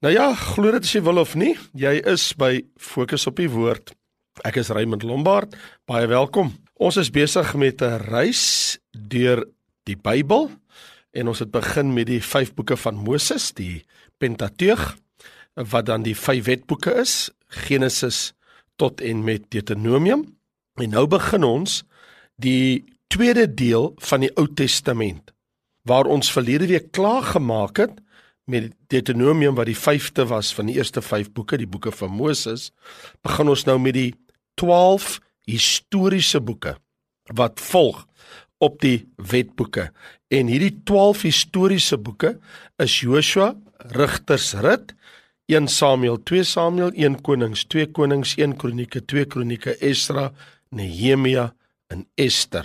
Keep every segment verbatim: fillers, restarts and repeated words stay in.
Nou ja, glo dit as jy wil of nie, jy is by Fokus op die Woord. Ek is Raymond Lombard, baie welkom. Ons is besig met 'n reis deur die Bybel en ons het begin met die vyf boeke van Moses, die Pentateug, wat dan die vyf wetboeke is, Genesis tot en met Deuteronomium. En nou begin ons die tweede deel van die Ou Testament, waar ons verlede week klaar gemaak het met Deuteronomium wat die vyfde was van die eerste vyf boeke, die boeke van Moses, begin ons nou met die twaalf historiese boeke wat volg op die wetboeke. En hierdie twaalf historiese boeke is Joshua, Rigters, Rit, een Samuel, twee Samuel, een Konings, twee Konings, een Kronieke, twee Kronieke, Esra, Nehemia en Ester.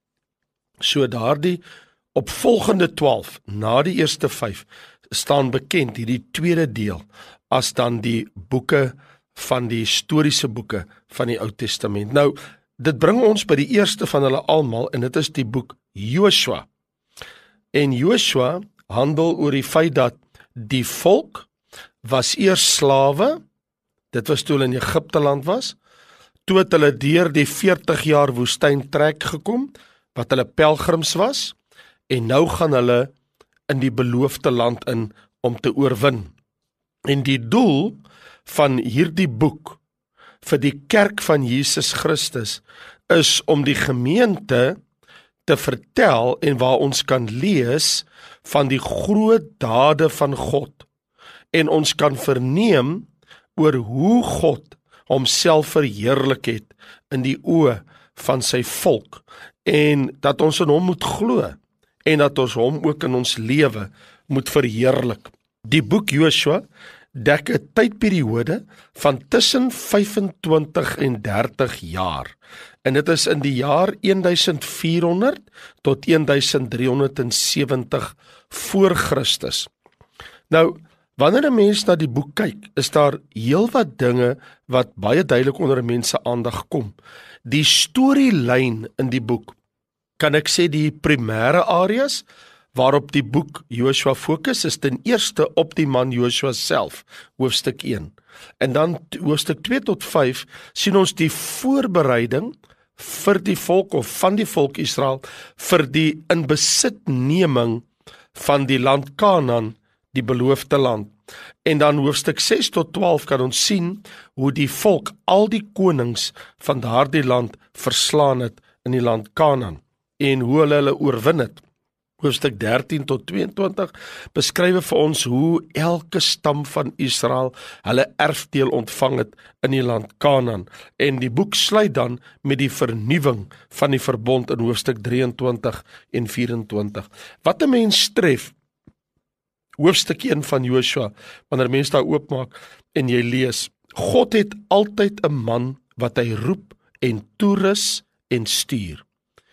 So daardie opvolgende twaalf, na die eerste vyf, staan bekend, hierdie tweede deel, as dan die boeke van die historiese boeke van die Ou Testament. Nou, dit bring ons by die eerste van hulle almal, en dit is die boek Joshua. En Joshua handel oor die feit dat die volk was eers slawe, dit was toe hulle in Egipte land was, toe het hulle deur die veertig jaar woestyn trek gekom, wat hulle pelgrims was, en nou gaan hulle in die beloofde land in om te oorwin. En die doel van hierdie boek vir die kerk van Jesus Christus is om die gemeente te vertel en waar ons kan lees van die groot dade van God en ons kan verneem oor hoe God homself verheerlik het in die oë van sy volk en dat ons in hom moet glo en dat ons hom ook in ons lewe moet verheerlik. Die boek Joshua dek 'n tydperiode van tussen vyfentwintig en dertig jaar. En dit is in die jaar viertien tot drie sewentig voor Christus. Nou, wanneer 'n mens na die boek kyk, is daar heelwat dinge wat baie duidelik onder mense aandag kom. Die storielyn in die boek, kan ek sê die primêre areas waarop die boek Joshua fokus, is ten eerste op die man Joshua self, hoofstuk een. En dan hoofstuk twee tot vyf sien ons die voorbereiding vir die volk of van die volk Israel vir die inbesitneming van die land Kanaan, die beloofde land. En dan hoofstuk ses tot twaalf kan ons sien hoe die volk al die konings van daardie land verslaan het in die land Kanaan en hoe hulle hulle oorwin het. Hoofstuk dertien tot tweeëntwintig beskryf vir ons hoe elke stam van Israel hulle erfdeel ontvang het in die land Kanaan. En die boek sluit dan met die vernuwing van die verbond in hoofstuk drieëntwintig en vyfentwintig. Wat 'n mens tref, hoofstuk een van Joshua, wanneer mens daar oopmaak en jy lees, God het altyd 'n man wat hy roep en toerus en stuur.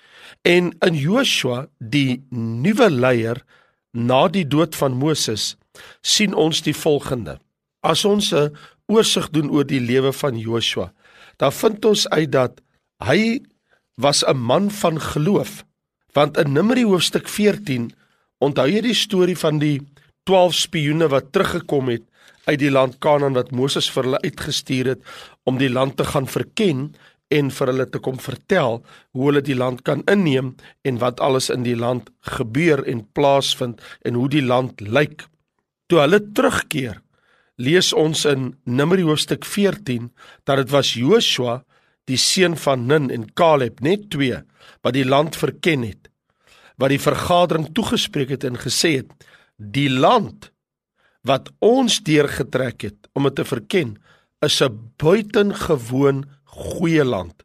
En in Joshua, die nuwe leier, na die dood van Moses, sien ons die volgende. As ons 'n oorsig doen oor die lewe van Joshua, dan vind ons uit dat hy was 'n man van geloof. Want in Numeri hoofstuk veertien, onthou jy die storie van die twaalf spioene wat teruggekom het uit die land Kanaan wat Moses vir hulle uitgestuur het om die land te gaan verken en vir hulle te kom vertel hoe hulle die land kan inneem en wat alles in die land gebeur en plaasvind en hoe die land lyk. Toe hulle terugkeer, lees ons in Numeri hoofstuk veertien dat dit was Joshua, die seun van Nun en Caleb, net twee, wat die land verken het, wat die vergadering toegespreek het en gesê het, die land wat ons deurgetrek het om dit te verken, is 'n buitengewoon goeie land.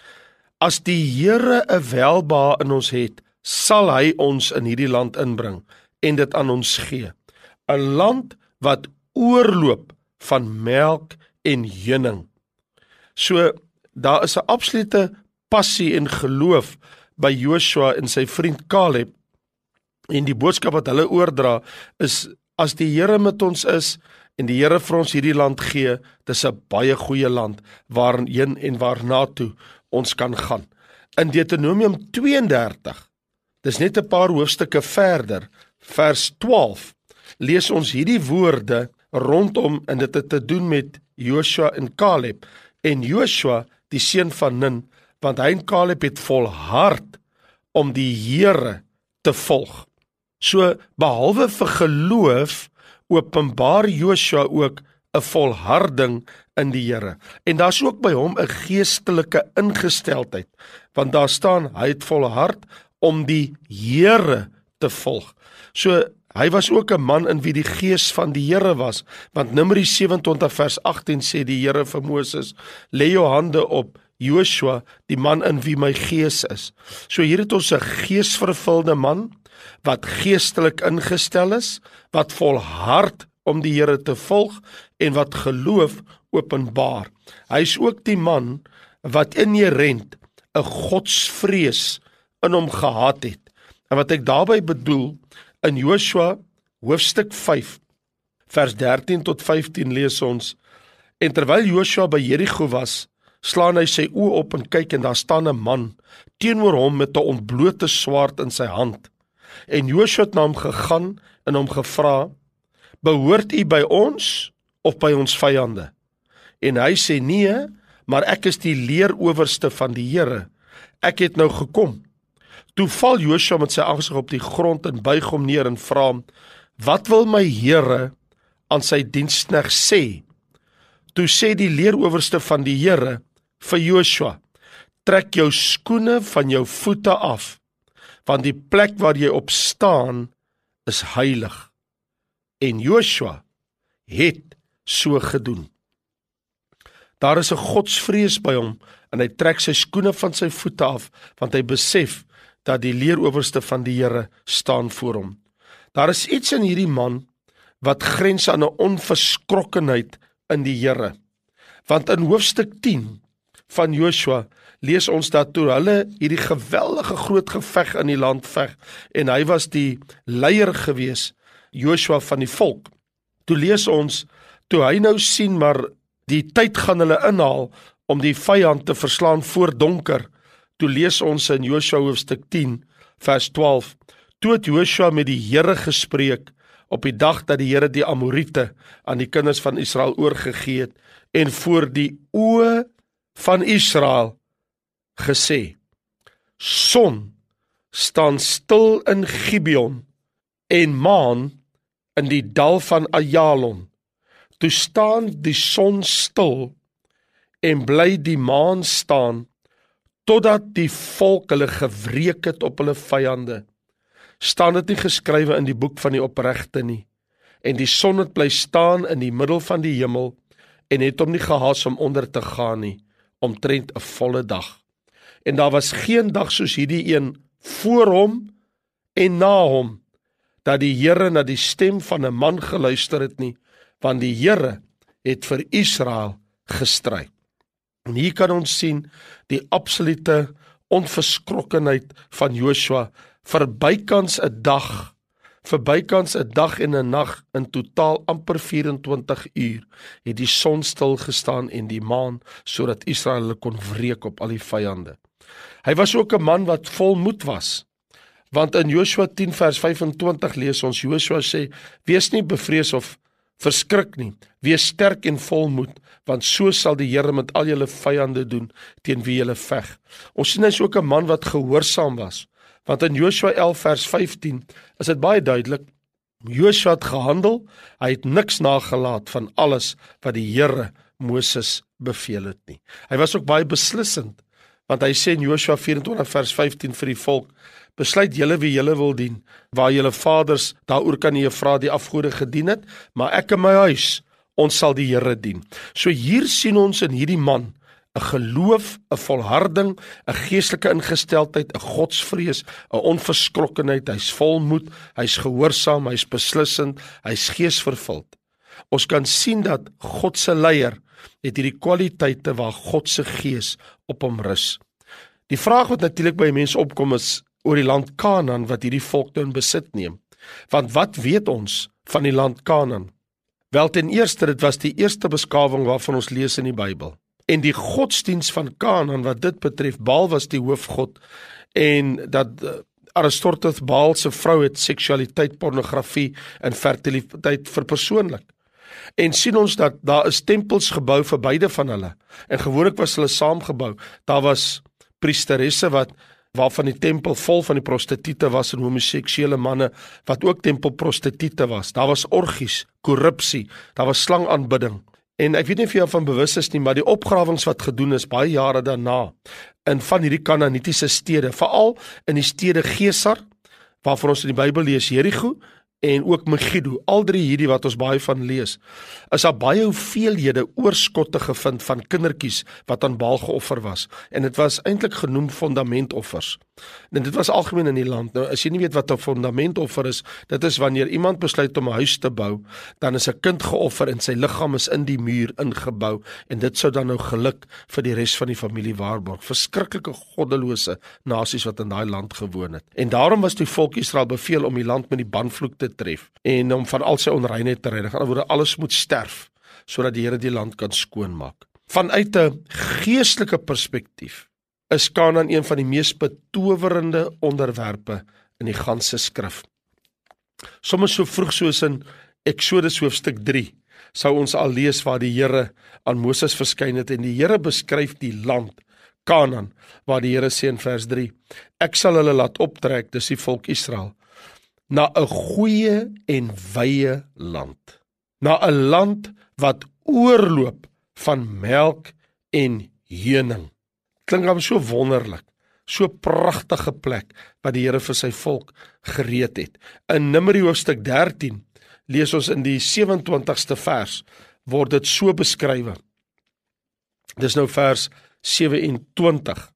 As die Here 'n welbehae in ons het, sal hy ons in hierdie land inbring en dit aan ons gee. 'n Land wat oorloop van melk en honing. So, daar is 'n absolute passie en geloof by Joshua en sy vriend Caleb, en die boodskap wat hulle oordra is, as die Here met ons is, en die Here vir ons hierdie land gee, dis 'n baie goeie land, waarheen en waarna toe ons kan gaan. In Deuteronomium twee en dertig, dis net 'n paar hoofstukke verder, vers twaalf, lees ons hierdie woorde rondom, en dit het te doen met Joshua en Caleb. En Joshua, die seun van Nun, want hy en Caleb het volhard om die Here te volg. So, behalwe vir geloof, openbaar Joshua ook 'n volharding in die Here. En daar's ook by hom 'n geestelike ingesteldheid, want daar staan, hy het volhard om die Here te volg. So, hy was ook 'n man in wie die gees van die Here was, want Numeri sewe en twintig vers agttien sê die Here vir Moses, lê jou hande op Joshua, die man in wie my gees is. So hier het ons 'n geesvervulde man, wat geestelik ingestel is, wat volhard om die Here te volg, en wat geloof openbaar. Hy is ook die man, wat inherent 'n godsvrees in hom gehad het. En wat ek daarby bedoel, in Joshua hoofstuk vyf, vers dertien tot vyftien lees ons, en terwyl Joshua by Jerigo was, slaan hy sy oë op en kyk, en daar staan 'n man teenoor hom met 'n ontblote swaard in sy hand. En Joshua het na hom gegaan en hom gevra, behoort u by ons of by ons vyande? En hy sê, nee, maar ek is die leerowerste van die Here. Ek het nou gekom. Toe val Joshua met sy aangesig op die grond en buig hom neer en vra hom, wat wil my Here aan sy diensknegt sê? Toe sê die leerowerste van die Here vir Joshua, trek jou skoene van jou voete af, want die plek waar jy op staan is heilig. En Joshua het so gedoen. Daar is 'n godsvrees by hom, en hy trek sy skoene van sy voete af, want hy besef dat die leerowerste van die Here staan voor hom. Daar is iets in hierdie man wat grens aan 'n onverskrokkenheid in die Here. Want in hoofstuk tien van Joshua lees ons dat toe hulle hierdie geweldige groot geveg in die land veg, en hy was die leier gewees, Joshua van die volk. Toe lees ons, toe hy nou sien, maar die tyd gaan hulle inhaal om die vyand te verslaan voor donker. Toe lees ons in Joshua hoofstuk tien, vers twaalf, toe het Joshua met die Here gespreek, op die dag dat die Here die Amorite aan die kinders van Israel oorgegee het, en voor die oë van Israel gesê, son staan stil in Gibeon, en maan in die dal van Ajalon. Toe staan die son stil, en bly die maan staan, totdat die volk hulle gewreek het op hulle vyande. Staan dit nie geskrywe in die boek van die opregte nie, en die son het bly staan in die middel van die hemel, en het hom nie gehaas om onder te gaan nie, omtrent 'n volle dag. En daar was geen dag soos hierdie een voor hom en na hom, dat die Here na die stem van 'n man geluister het nie, want die Here het vir Israel gestry. En hier kan ons sien die absolute onverskrokkenheid van Joshua, vir bykans 'n dag, vir bykans 'n dag en 'n nag, in totaal amper vyf en twintig uur, het die son stil gestaan en die maan, sodat Israel hulle kon wreek op al die vyande. Hy was ook 'n man wat vol moed was, want in Joshua tien vers vyfentwintig lees ons, Joshua sê, wees nie bevrees of verskrik nie, wees sterk en vol moed, want so sal die Here met al julle vyande doen, teen wie julle veg. Ons sien hy is ook 'n man wat gehoorsaam was, want in Joshua elf vers vyftien is dit baie duidelik, Joshua het gehandel, hy het niks nagelaat van alles wat die Here Moses beveel het nie. Hy was ook baie beslissend, want hy sê in Joshua vyf en twintig vers vyftien vir die volk, besluit julle wie julle wil dien, waar julle vaders, daaroor kan jy vra die afgode gedien het, maar ek en my huis, ons sal die Here dien. So hier sien ons in hierdie man, 'n geloof, 'n volharding, 'n geestelike ingesteldheid, 'n godsvrees, 'n onverskrokkenheid, hy's vol moed, hy's gehoorsaam, hy's beslissend, hy's geesvervuld. Ons kan sien dat God se leier het hierdie kwaliteite waar God se gees op hom rus. Die vraag wat natuurlik by mense opkom is oor die land Kanaan wat hierdie volk nou in besit neem. Want wat weet ons van die land Kanaan? Wel, ten eerste, dit was die eerste beskawing waarvan ons lees in die Bybel. En die godsdiens van Kanaan wat dit betref, Baal was die hoofgod, en dat Aristoteles, Baal se vrou, het seksualiteit, pornografie en fertiliteit verpersoonlik. En sien ons dat daar is tempels gebou vir beide van hulle. En gewoonlik was hulle saamgebou. Daar was priesteresse wat waarvan die tempel vol van die prostituie was en homoseksuele manne wat ook tempelprostituie was. Daar was orgies, korrupsie, daar was slangaanbidding. En ek weet nie of jy van bewus is nie, maar die opgrawings wat gedoen is baie jare daarna in van hierdie Kanaanitiese stede, veral in die stede Gesar, waarvan ons in die Bybel lees Jerigo en ook Megiddo, al drie hierdie wat ons baie van lees, is daar baie hoeveelhede oorskotte gevind van kindertjies wat aan Baal geoffer was. En dit was eintlik genoem fundamentoffers. En dit was algemeen in die land. Nou, as jy nie weet wat 'n fundamentoffer is, dit is wanneer iemand besluit om 'n huis te bou, dan is 'n kind geoffer en sy liggaam is in die muur ingebou en dit sou dan nou geluk vir die res van die familie waarborg. Verskriklike goddelose nasies wat in daai land gewoon het. En daarom was die volk Israel beveel om die land met die banvloek te tref en om van al sy onreinheid te reinig. In ander woorde, alles moet sterf sodat die Here die land kan skoonmaak. Vanuit 'n geestelike perspektief is Kanaan een van die mees betowerende onderwerpe in die ganse skrif. Soms so vroeg soos in Eksodus hoofstuk drie sou ons al lees waar die Here aan Moses verskyn het en die Here beskryf die land Kanaan, waar die Here sê in vers drie: Ek sal hulle laat optrek, dis die volk Israel, na 'n goeie en wye land, na 'n land wat oorloop van melk en heuning. Klink dan so wonderlik, so pragtige plek wat die Here vir sy volk gereed het. In Numeri hoofstuk dertien lees ons in die sewe-en-twintigste vers word dit so beskrywe. Dis nou vers sewe-en-twintig.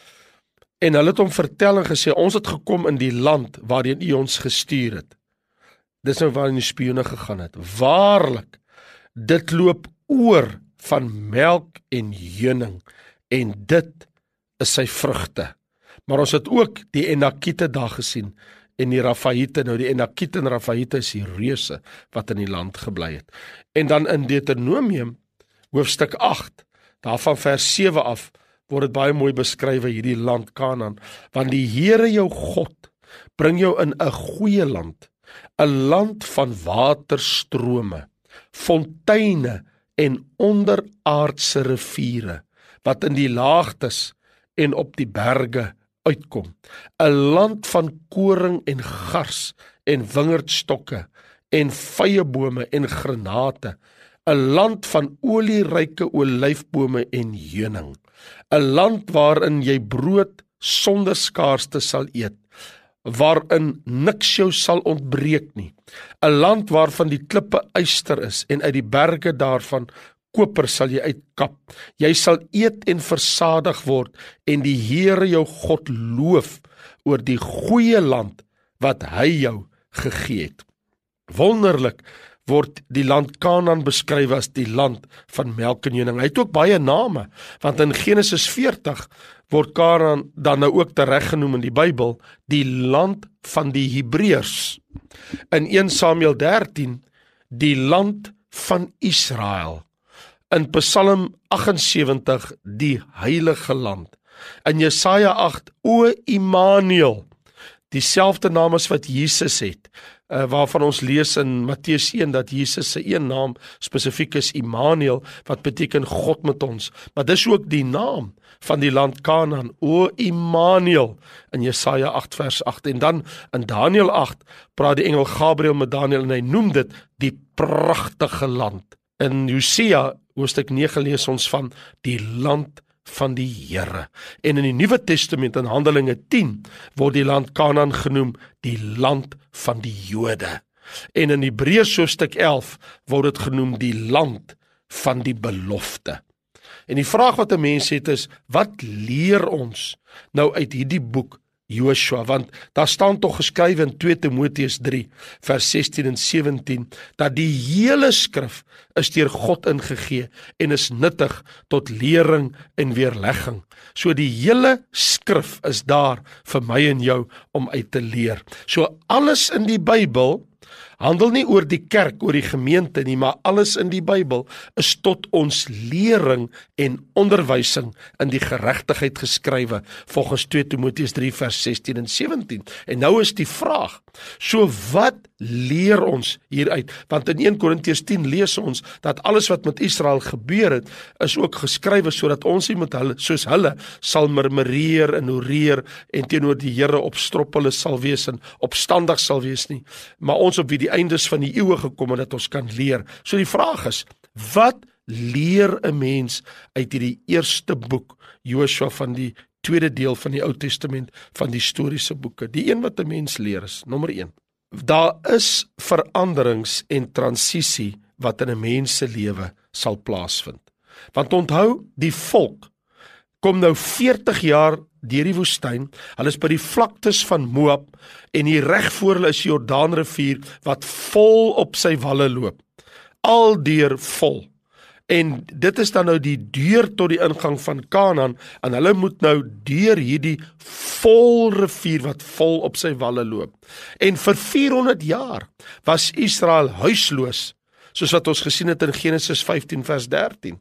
En hulle het hom vertel en gesê, ons het gekom in die land waarin U ons gestuur het. Dis nou waarin die spioene gegaan het. Waarlik, dit loop oor van melk en heuning, en dit is sy vrugte. Maar ons het ook die Enakite daar gesien, en die Rafaite. Nou die Enakite en Rafaite is die reuse wat in die land gebly het. En dan in Deuteronomium, hoofstuk agt, daarvan vers sewe af, word dit baie mooi beskrywe hierdie land Kanaan, want die Here jou God bring jou in 'n goeie land, 'n land van waterstrome, fonteine en onderaardse riviere, wat in die laagtes en op die berge uitkom. 'n Land van koring en gars en wingerdstokke en vyebome en granate. 'n Land van olieryke olyfbome en heuning. 'n Land waarin jy brood sonder skaarste sal eet, waarin niks jou sal ontbreek nie. 'n Land waarvan die klippe yster is en uit die berge daarvan koper sal jy uitkap. Jy sal eet en versadig word en die Here jou God loof oor die goeie land wat hy jou gegee het. Wonderlik word die land Kanaan beskryf as die land van melk en heuning. Hy het ook baie name, want in Genesis veertig word Kanaan dan nou ook tereggenoem in die Bybel, die land van die Hebreërs. In een Samuel dertien, die land van Israel. In Psalm aggensewentig, die heilige land. In Jesaja agt, o Immanuel, dieselfde naam as wat Jesus het, uh, waarvan ons lees in Matteus een, dat Jesus se een naam spesifiek is Immanuel, wat beteken God met ons. Maar dis ook die naam van die land Kanaan, o Immanuel, in Jesaja agt vers agt. En dan in Daniël agt, praat die engel Gabriël met Daniël en hy noem dit die pragtige land. In Hosea hoofstuk nege lees ons van die land van die Here. En in die Nuwe Testament in Handelinge tien word die land Kanaan genoem die land van die Jode. En in Hebreërs hoofstuk elf word dit genoem die land van die belofte. En die vraag wat 'n mens het is, wat leer ons nou uit hierdie boek Joshua, want daar staan tog geskrywe in twee Timoteus drie vers sestien en sewentien dat die hele skrif is deur God ingegee en is nuttig tot lering en weerlegging. So die hele skrif is daar vir my en jou om uit te leer. So alles in die Bybel handel nie oor die kerk, oor die gemeente nie, maar alles in die Bybel is tot ons lering en onderwysing in die geregtigheid geskrywe, volgens twee Timoteus drie vers sestien en sewentien. En nou is die vraag, So wat leer ons hieruit? Want in Eerste Korintiërs tien lees ons dat alles wat met Israel gebeur het, is ook geskrywe sodat ons nie met hulle, soos hulle sal murmureer en oreer en teenoor die Here op stroppele sal wees en opstandig sal wees nie, maar ons op wie die eindes van die eeue gekom het dat ons kan leer. So die vraag is, wat leer 'n mens uit hierdie eerste boek, Josua, van die tweede deel van die Ou Testament, van die historiese boeke? Die een wat 'n mens leer is, nommer een, daar is veranderings en transisie wat in 'n mens se lewe sal plaasvind. Want onthou, die volk kom nou veertig jaar deur die woestyn, hulle is by die vlaktes van Moab, en hier reg voor hulle is die Jordaanrivier, wat vol op sy walle loop, aldeur vol. En dit is dan nou die deur tot die ingang van Kanaan, en hulle moet nou deur hierdie vol rivier wat vol op sy walle loop. En vir vierhonderd jaar was Israel huisloos, soos wat ons gesien het in Genesis vyftien vers dertien.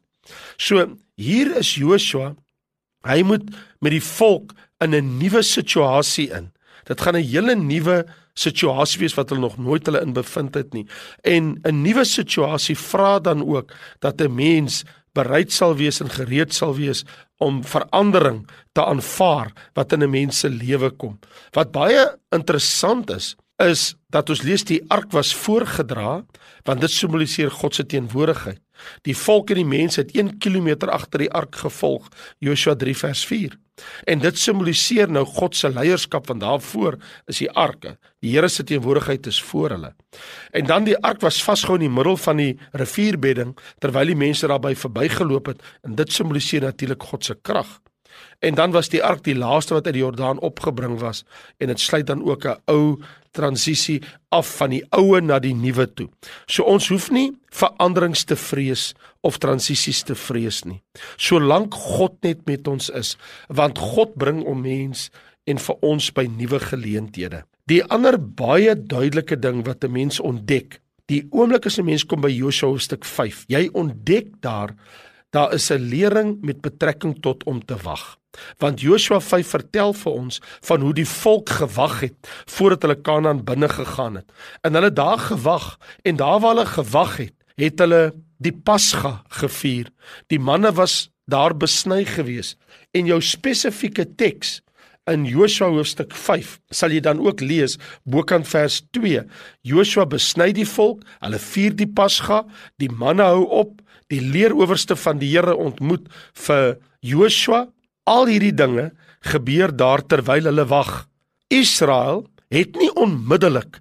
So hier is Josua, hy moet met die volk in 'n nuwe situasie in. Dit gaan 'n hele nuwe situasie wees wat hulle nog nooit hulle in bevind het nie. En 'n nuwe situasie vra dan ook dat 'n mens bereid sal wees en gereed sal wees om verandering te aanvaar wat in 'n mens se lewe kom. Wat baie interessant is, is dat ons lees die ark was voorgedra, want dit simboliseer God se teenwoordigheid. Die volk en die mense het een kilometer agter die ark gevolg, Josua drie vers vier. En dit simboliseer nou God se leierskap, want daarvoor is die ark. Die Here se teenwoordigheid is voor hulle. En dan die ark was vasgehou in die middel van die rivierbedding, terwyl die mense daarby verbygeloop het, en dit simboliseer natuurlik God se krag. En dan was die ark die laaste wat uit die Jordaan opgebring was, en dit sluit dan ook 'n ou transisie af van die oue na die nuwe toe. So ons hoef nie veranderings te vrees of transisies te vrees nie, solank God net met ons is, want God bring om mens en vir ons by nuwe geleenthede. Die ander baie duidelike ding wat 'n mens ontdek, die oomblik as 'n mens kom by Josua hoofstuk vyf, jy ontdek daar, daar is 'n lering met betrekking tot om te wag. Want Josua vyf vertel vir ons van hoe die volk gewag het voordat hulle Kanaan binne gegaan het. En hulle daar gewag, en daar waar hulle gewag het, het hulle die Pasga gevier. Die manne was daar besny gewees. En jou spesifieke teks in Josua hoofstuk vyf sal jy dan ook lees, bokant vers twee. Josua besny die volk, hulle vier die Pasga, die manne hou op, die leerowerste van die Here ontmoet vir Josua. Al hierdie dinge gebeur daar terwyl hulle wag. Israel het nie onmiddellik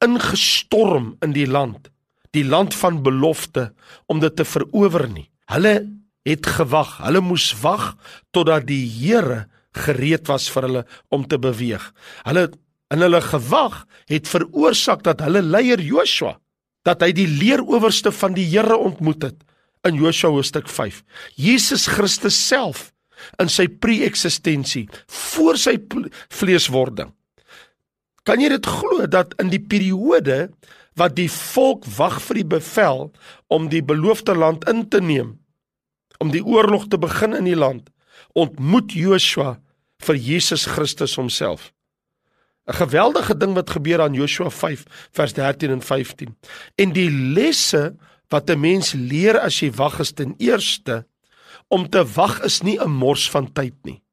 ingestorm in die land, die land van belofte, om dit te verower nie. Hulle het gewag, hulle moes wag totdat die Here gereed was vir hulle om te beweeg. Hulle in hulle gewag het veroorsaak dat hulle leier Josua, dat hy die leerowerste van die Here ontmoet het in Josua hoofstuk vyf. Jesus Christus self in sy pre-eksistensie, voor sy vleeswording. Kan jy dit glo dat in die periode wat die volk wag vir die bevel om die beloofde land in te neem, om die oorlog te begin in die land, ontmoet Josua vir Jesus Christus homself. 'n Geweldige ding wat gebeur aan Josua vyf vers dertien en vyftien. En die lesse wat 'n mens leer as jy wag is ten eerste, om te wag is nie 'n mors van tyd nie.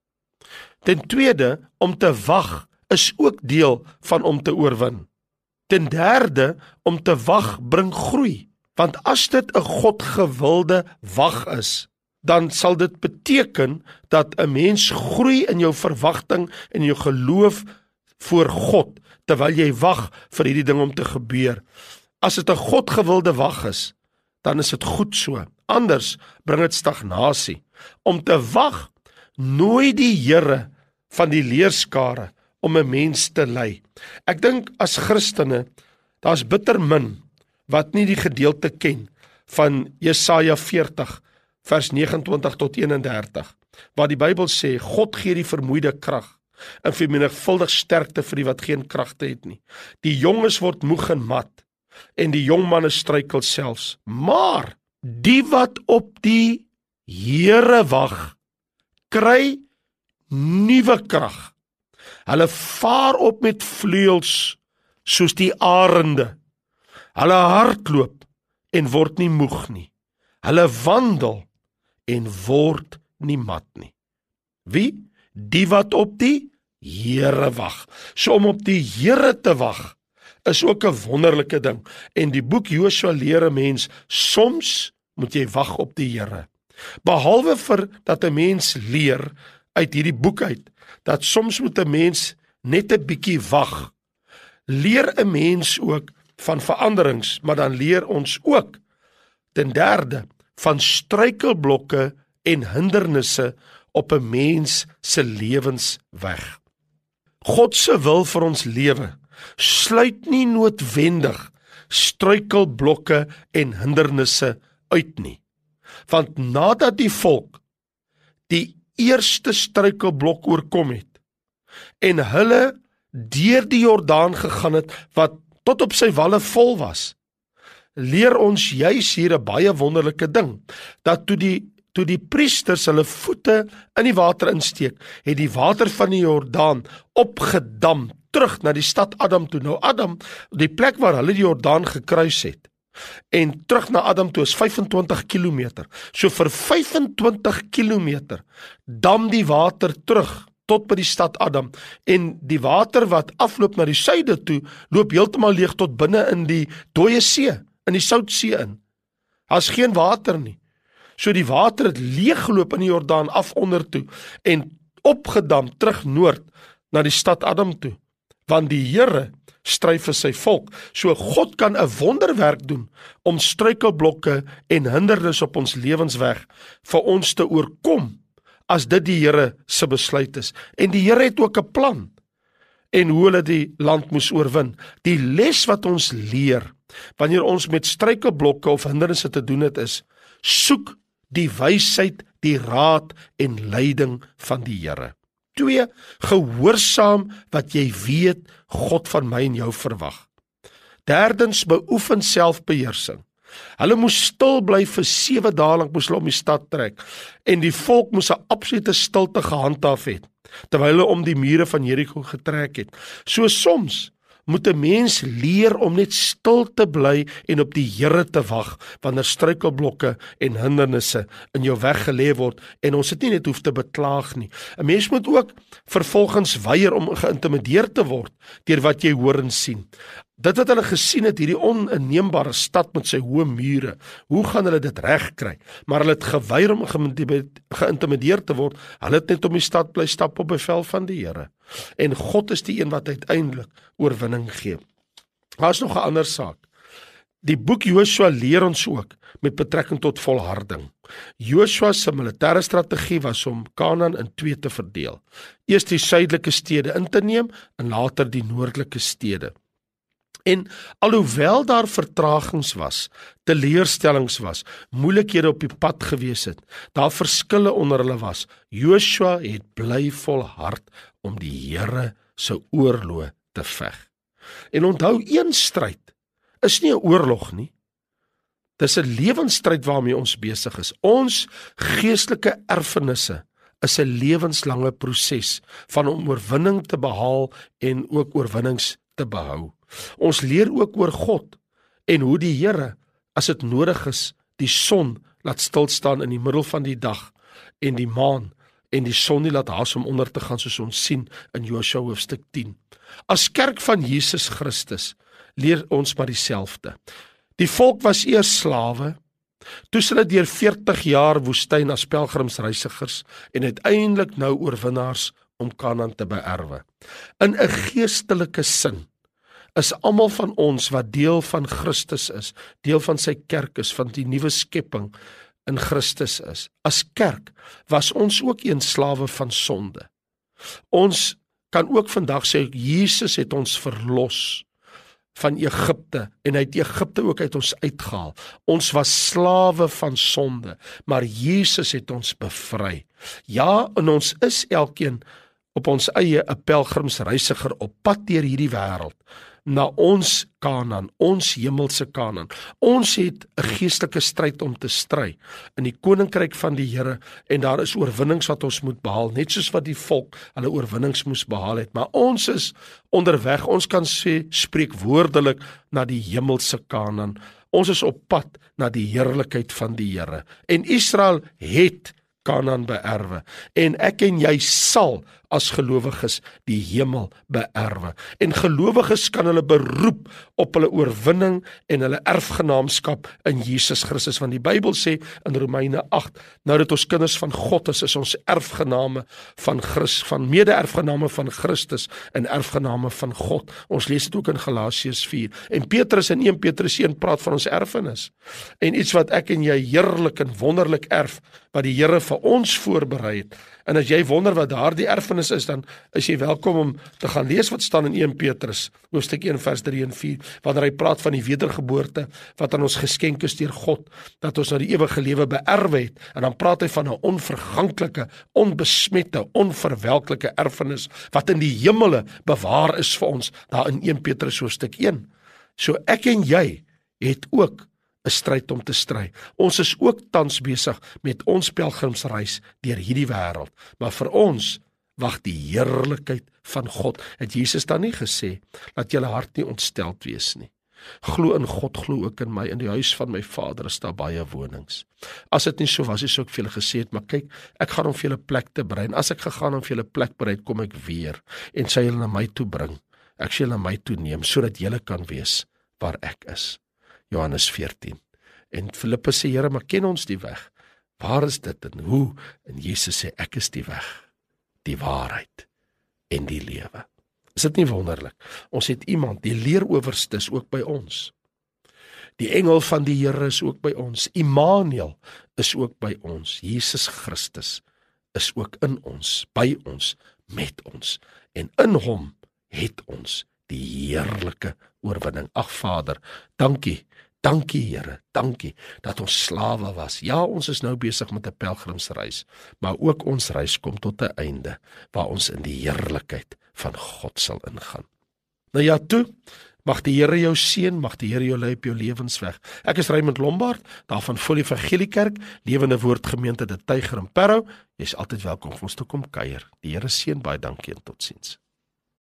Ten tweede, om te wag is ook deel van om te oorwin. Ten derde, om te wag bring groei. Want as dit 'n God-gewilde wag is, dan sal dit beteken dat 'n mens groei in jou verwagting en jou geloof voor God, terwyl jy wag vir hierdie ding om te gebeur. As dit 'n God-gewilde wag is, dan is dit goed so. Anders bring dit stagnasie. Om te wag, nooi die Here van die leerskare om 'n mens te lei. Ek dink as Christene, daar's bitter min wat nie die gedeelte ken van Jesaja veertig vers vyf nege tot eenendertig, waar die Bybel sê, God gee die vermoeide krag en vermenigvuldig sterkte vir die wat geen kragte het nie. Die jonges word moeg en mat, en die jong manne struikel selfs. Maar die wat op die Here wag, kry nuwe krag. Hulle vaar op met vleuels soos die arende. Hulle hardloop en word nie moeg nie. Hulle wandel en word nie mat nie. Wie? Die wat op die Here wag. So om op die Here te wag is ook 'n wonderlike ding. En die boek Josua leer 'n mens, soms moet jy wag op die Here. Behalwe vir dat 'n mens leer uit hierdie boek uit, dat soms moet 'n mens net 'n bietjie wag, leer 'n mens ook van veranderings, maar dan leer ons ook, ten derde, van struikelblokke en hindernisse op 'n mens se lewensweg. God se wil vir ons lewe sluit nie noodwendig struikelblokke en hindernisse uit nie. Want nadat die volk die eerste struikelblok oorkom het en hulle deur die Jordaan gegaan het wat tot op sy walle vol was, leer ons juis hier 'n baie wonderlike ding, dat toe die toe die priesters hulle voete in die water insteek, het die water van die Jordaan opgedam terug na die stad Adam toe. Nou Adam, die plek waar hulle die Jordaan gekruis het, en terug na Adam toe is vyf en twintig kilometer. So vir vyf en twintig kilometer dam die water terug tot by die stad Adam, en die water wat afloop na die suide toe, loop heeltemal leeg tot binne in die dooie see, in die Soutsee in. Daar's geen water nie. So die water het leeggeloop in die Jordaan af onder toe en opgedam terug noord na die stad Adam toe. Want die Here stry vir sy volk. So God kan 'n wonderwerk doen om struikelblokke en hindernisse op ons lewensweg vir ons te oorkom, as dit die Here se besluit is. En die Here het ook 'n plan en hoe hulle die land moes oorwin. Die les wat ons leer wanneer ons met struikelblokke of hindernisse te doen het is, soek die wysheid, die raad en leiding van die Here. Twee, gehoorsaam wat jy weet God van my en jou verwag. Derdens, beoefen selfbeheersing. Hulle moes stil bly vir sewe dae lank, moes hulle om die stad trek, en die volk moes 'n absolute stilte gehandhaaf het, terwyl hulle om die mure van Jericho getrek het. So soms moet 'n mens leer om net stil te bly en op die Here te wag, wanneer struikelblokke en hindernisse in jou weg gelê word, en ons het nie net hoef te beklaag nie. 'n Mens moet ook vervolgens weier om geïntimideer te word deur wat jy hoor en sien. Dit wat hulle gesien het, hierdie oninneembare stad met sy hoë mure, hoe gaan hulle dit regkry? Maar hulle het geweier om geïntimideer te word. Hulle het net om die stad bly stap op bevel van die Here. En God is die een wat uiteindelik oorwinning gee. Daar is nog 'n ander saak. Die boek Josua leer ons ook met betrekking tot volharding. Josua se militêre strategie was om Kanaan in twee te verdeel. Eers die suidelike stede in te neem en later die noordelike stede. En alhoewel daar vertragings was, teleurstellings was, moeilikhede op die pad gewees het, daar verskille onder hulle was, Josua het bly volhard om die Here se oorlog te veg. En onthou, een stryd is nie 'n oorlog nie. Dis 'n lewensstryd waarmee ons besig is. Ons geestelike erfenisse is 'n lewenslange proses van om oorwinning te behaal en ook oorwinnings te behou. Ons leer ook oor God en hoe die Here, as dit nodig is, die son laat stil staan in die middel van die dag en die maan en die son nie laat haas om onder te gaan, soos ons sien in Josua hoofstuk tien. As kerk van Jesus Christus leer ons maar dieselfde. Die volk was eers slawe, toe hulle deur veertig jaar woestyn as pelgrimsreisigers en uiteindelik nou oorwinnaars om Kanaan te beerwe. In 'n geestelike sin is almal van ons wat deel van Christus is, deel van sy kerk is, van die nuwe skepping in Christus is. As kerk was ons ook een slawe van sonde. Ons kan ook vandag sê, Jesus het ons verlos van Egipte, en hy het Egipte ook uit ons uitgehaal. Ons was slawe van sonde, maar Jesus het ons bevry. Ja, en ons is elkeen op ons eie 'n pelgrimsreisiger op pad deur hierdie wêreld. na ons Kanaan, ons hemelse Kanaan. Ons het 'n geestelike stryd om te stry in die koninkryk van die Here, en daar is oorwinnings wat ons moet behaal, net soos wat die volk hulle oorwinnings moes behaal het. Maar ons is onderweg, ons kan sê, spreek woordelik na die hemelse Kanaan. Ons is op pad na die heerlikheid van die Here. En Israel het Kanaan beerwe, en ek en jy sal as gelowiges die hemel beerwe. En gelowiges kan hulle beroep op hulle oorwinning en hulle erfgenaamskap in Jesus Christus, want die Bybel sê in Romeine agt, nou dat ons kinders van God is, is ons erfgename van Christus, van mede-erfgename van Christus en erfgename van God. Ons lees dit ook in Galasiërs vier. En Petrus in een Petrus een praat van ons erfenis. En iets wat ek en jy heerlik en wonderlik erf, wat die Here vir ons voorberei het. En as jy wonder wat daardie erfenis is, dan is jy welkom om te gaan lees wat staan in een Petrus, hoofstuk een vers drie en vier, wanneer hy praat van die wedergeboorte, wat aan ons geskenk is deur God, dat ons na die ewige lewe beerwe het, en dan praat hy van 'n onverganklike, onbesmette, onverwelklike erfenis, wat in die hemele bewaar is vir ons, daar in een Petrus hoofstuk een. So ek en jy het ook 'n stryd om te stry. Ons is ook tans besig met ons pelgrimsreis deur hierdie wêreld, maar vir ons wag die heerlikheid van God. Het Jesus dan nie gesê, laat julle hart nie ontsteld wees nie. Glo in God, glo ook in my. In die huis van my Vader is daar baie wonings. As dit nie so was, is ook vir julle gesê het, maar kyk, ek gaan om vir julle plek te berei. En as ek gegaan om vir julle plek berei, kom ek weer en sê julle na my toe bring. Ek sê julle na my toe neem, sodat julle kan wees waar ek is. Johannes veertien. En Filippus sê, Here, maar ken ons die weg? Waar is dit en hoe? En Jesus sê, ek is die weg, die waarheid en die lewe. Is dit nie wonderlik? Ons het iemand, die leerowerste is ook by ons. Die engel van die Here is ook by ons. Immanuel is ook by ons. Jesus Christus is ook in ons, by ons, met ons. En in hom het ons die heerlike oorwinning. Ag Vader, dankie. Dankie Here, dankie dat ons slawe was. Ja, ons is nou besig met 'n pelgrimsreis, maar ook ons reis kom tot 'n einde, waar ons in die heerlikheid van God sal ingaan. Nou ja, toe, mag die Here jou seën, mag die Here jou lei op jou lewensweg. Ek is Raymond Lombard, daar van Volle Evangeliekerk, Lewende Woord Gemeente De Tyger in Parow. Jy is altyd welkom om ons te kom kuier. Die Here seën, baie dankie en totsiens.